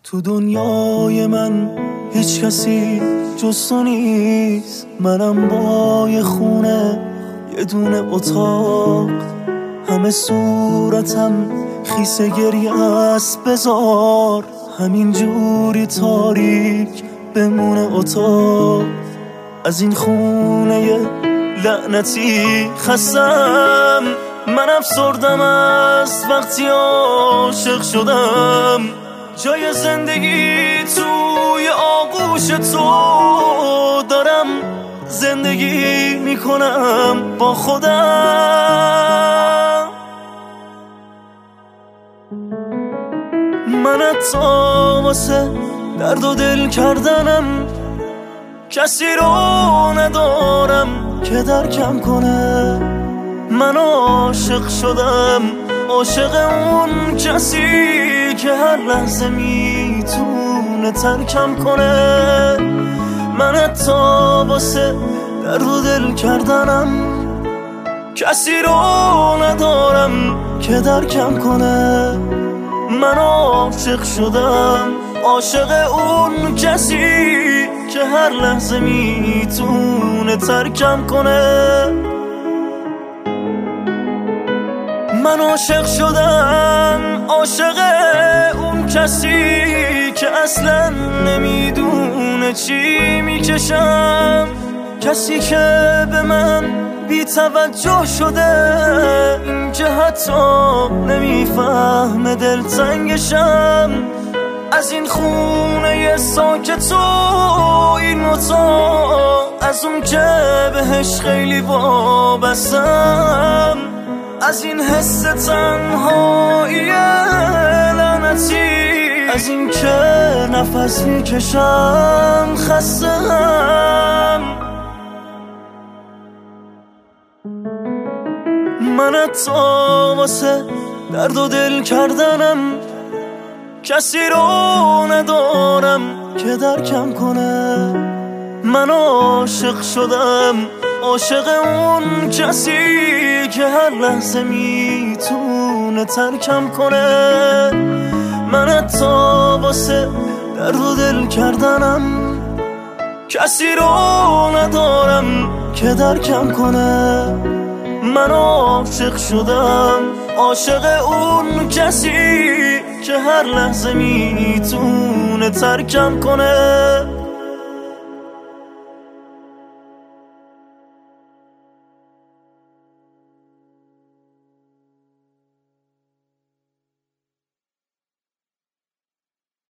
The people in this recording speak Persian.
تو دنیای من هیچ کسی جز تو نیست. منم با یه خونه، یه دونه اتاق، همه صورتم خیسه گریه است. بذار همین جوری تاریک بمونه اتاق. از این خونه لعنتی خستم، من افسردم از وقتی عاشق شدم. جای زندگی توی آغوش تو دارم، زندگی میکنم با خودم. من حتی واسه درد و دل کردنم کسی رو ندارم که درکم کنه. من عاشق شدم، عاشق اون کسی که هر لحظه میتونه ترکم کنه. من حتی واسه درد و دل کردنم کسی رو ندارم که درکم کنه. من عاشق شدم، عاشق اون کسی که هر لحظه میتونه ترکم کنه. من عاشق شدم، عاشق اون کسی که اصلا نمیدونه چی میکشم. کسی که به من بی توجه شده، این که حتی نمیفهمه دلتنگشم. از این خونه ساکت و این اتاق، از اون که بهش خیلی وابستم، از این حس تنهایی لعنتی، از این که نفس میکشم خستم. من حتی واسه درد و دل کردنم کسی رو ندارم که درکم کنه. من عاشق شدم، عاشق اون کسی که هر لحظه میتونه ترکم کنه. من حتی واسه درد و دل کردنم کسی رو ندارم که درکم کنه. من عاشق شدم، عاشق اون کسی که هر لحظه میتونه ترکم کنه.